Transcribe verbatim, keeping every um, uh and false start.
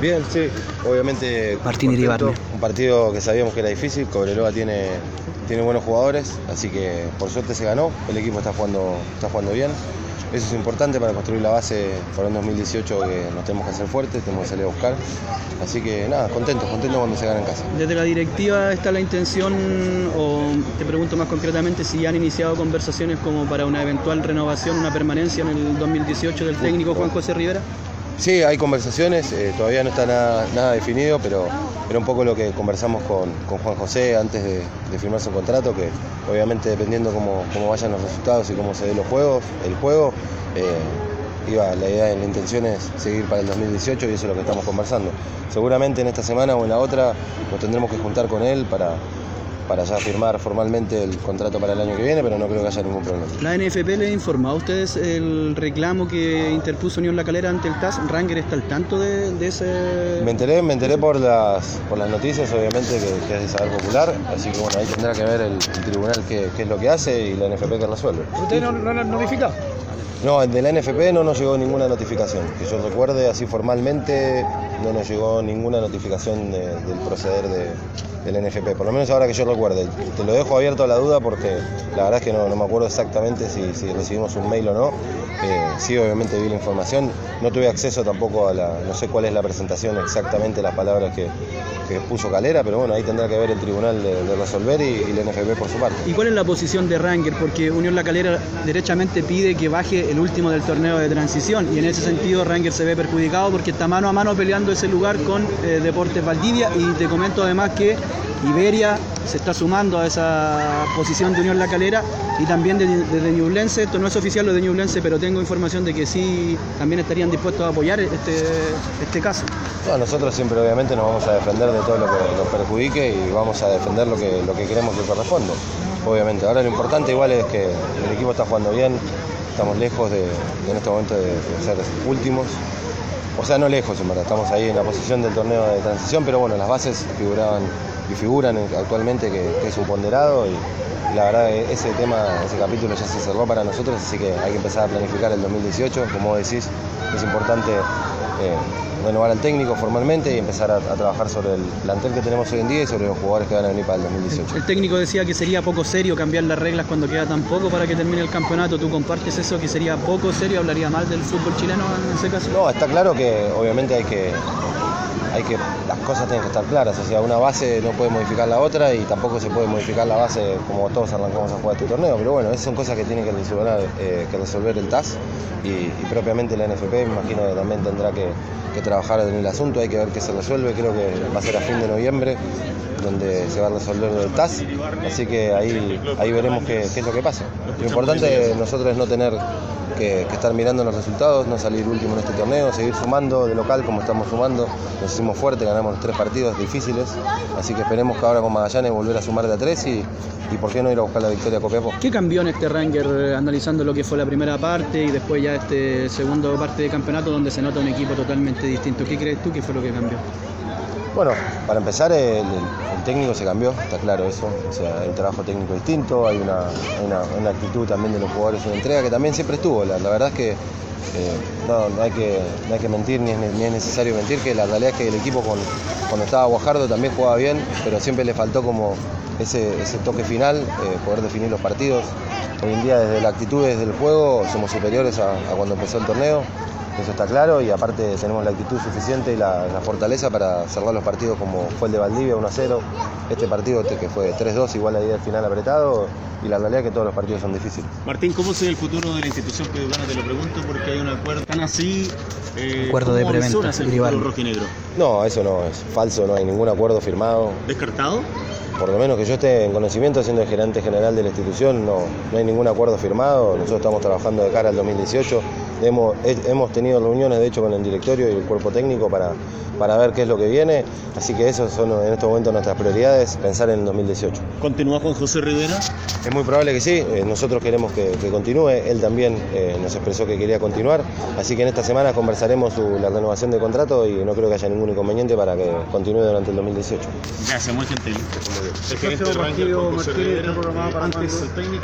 Bien, sí, obviamente Martín Iribarne. Un partido que sabíamos que era difícil, Cobreloa tiene, tiene buenos jugadores, así que por suerte se ganó, el equipo está jugando, está jugando bien. Eso es importante para construir la base para un dos mil dieciocho que nos tenemos que hacer fuertes, tenemos que salir a buscar. Así que nada, contentos, contentos cuando se gana en casa. Desde la directiva está la intención, o te pregunto más concretamente, si han iniciado conversaciones como para una eventual renovación, una permanencia en el dos mil dieciocho del técnico Juan José Rivera. Sí, hay conversaciones, eh, todavía no está nada, nada definido, pero era un poco lo que conversamos con, con Juan José antes de, de firmar su contrato, que obviamente dependiendo cómo, cómo vayan los resultados y cómo se den los juegos, el juego, eh, iba, la idea, la intención es seguir para el dos mil dieciocho y eso es lo que estamos conversando. Seguramente en esta semana o en la otra nos tendremos que juntar con él para... para ya firmar formalmente el contrato para el año que viene, pero no creo que haya ningún problema. ¿La N F P le informó a ustedes el reclamo que interpuso Unión La Calera ante el T A S? ¿Ranger está al tanto de, de ese...? Me enteré, me enteré por las, por las noticias, obviamente, que, que es de saber popular, así que bueno, ahí tendrá que ver el, el tribunal qué, qué es lo que hace y la N F P que resuelve. ¿Usted no lo notificó? No, de la N F P no nos llegó ninguna notificación. Que yo recuerde, así formalmente, no nos llegó ninguna notificación de, del proceder de, del N F P. Por lo menos ahora que yo recuerde. Te lo dejo abierto a la duda porque la verdad es que no, no me acuerdo exactamente si, si recibimos un mail o no. Eh, sí, obviamente vi la información. No tuve acceso tampoco a la... No sé cuál es la presentación exactamente, las palabras que, que puso Calera, pero bueno, ahí tendrá que ver el tribunal de, de resolver y, y la N F P por su parte. ¿Y cuál es la posición de Ranger? Porque Unión La Calera derechamente pide que baje el último del torneo de transición y en ese sentido Ranger se ve perjudicado porque está mano a mano peleando ese lugar con eh, Deportes Valdivia, y te comento además que Iberia se está sumando a esa posición de Unión La Calera y también desde de, de Ñublense. Esto no es oficial lo de Ñublense, pero tengo información de que sí también estarían dispuestos a apoyar este, este caso. No, nosotros siempre obviamente nos vamos a defender de todo lo que nos perjudique y vamos a defender lo que, lo que queremos que corresponde, obviamente. Ahora lo importante igual es que el equipo está jugando bien. Estamos lejos de, de en este momento de, de ser últimos, o sea, no lejos, en verdad, estamos ahí en la posición del torneo de transición, pero bueno, las bases figuraban y figuran actualmente que, que es un ponderado y la verdad que ese tema, ese capítulo ya se cerró para nosotros, así que hay que empezar a planificar el dos mil dieciocho, como decís, es importante eh, renovar al técnico formalmente y empezar a, a trabajar sobre el plantel que tenemos hoy en día y sobre los jugadores que van a venir para el dos mil dieciocho. El técnico decía que sería poco serio cambiar las reglas cuando queda tan poco para que termine el campeonato. ¿Tú compartes eso, que sería poco serio? ¿Hablaría mal del fútbol chileno en ese caso? No, está claro que obviamente hay que, hay que las cosas tienen que estar claras, o sea, una base no puede modificar la otra y tampoco se puede modificar la base como todos arrancamos a jugar este torneo, pero bueno, esas son cosas que tiene que resolver, eh, que resolver el T A S y, y propiamente la N F P, me imagino que también tendrá que, que trabajar en el asunto, hay que ver qué se resuelve, creo que va a ser a fin de noviembre donde se va a resolver lo del T A S, así que ahí, ahí veremos qué, qué es lo que pasa. Lo importante nosotros es no tener que, que estar mirando los resultados, no salir último en este torneo, seguir sumando de local como estamos sumando, nos hicimos fuerte, ganamos los tres partidos difíciles, así que esperemos que ahora con Magallanes volver a sumar de a tres y, y por qué no ir a buscar la victoria a Copiapó. ¿Qué cambió en este Ranger eh, analizando lo que fue la primera parte y después ya este segundo parte de campeonato donde se nota un equipo totalmente distinto? ¿Qué crees tú que fue lo que cambió? Bueno, para empezar el, el técnico se cambió, está claro eso, o sea, hay un trabajo técnico distinto, hay una, una, una actitud también de los jugadores, una entrega que también siempre estuvo, la, la verdad es que, eh, no, no, hay que no hay que mentir, ni es, ni es necesario mentir, que la realidad es que el equipo con, cuando estaba Guajardo también jugaba bien, pero siempre le faltó como ese, ese toque final, eh, poder definir los partidos. Hoy en día desde la actitud, desde el juego, somos superiores a, a cuando empezó el torneo. Eso está claro y aparte tenemos la actitud suficiente y la, la fortaleza para cerrar los partidos como fue el de Valdivia uno a cero, este partido que fue tres dos, igual la idea del final apretado y la realidad es que todos los partidos son difíciles. Martín, ¿cómo se ve el futuro de la institución peruana? Te lo pregunto porque hay un acuerdo tan así. Eh, acuerdo de preventa. ¿Cómo el futuro rojinegro? No, eso no es falso, no hay ningún acuerdo firmado. ¿Descartado? Por lo menos que yo esté en conocimiento, siendo el gerente general de la institución, no, no hay ningún acuerdo firmado. Nosotros estamos trabajando de cara al dos mil dieciocho. Hemos, hemos tenido reuniones, de hecho, con el directorio y el cuerpo técnico para, para ver qué es lo que viene. Así que esas son en estos momentos nuestras prioridades, pensar en el dos mil dieciocho. ¿Continúa con José Rivera? Es muy probable que sí. Eh, nosotros queremos que, que continúe. Él también eh, nos expresó que quería continuar. Así que en esta semana conversaremos su, la renovación de contrato y no creo que haya ningún inconveniente para que continúe durante el dos mil dieciocho. Gracias, muy gentil. El gerente de Ranger con José Rivera, antes el técnico.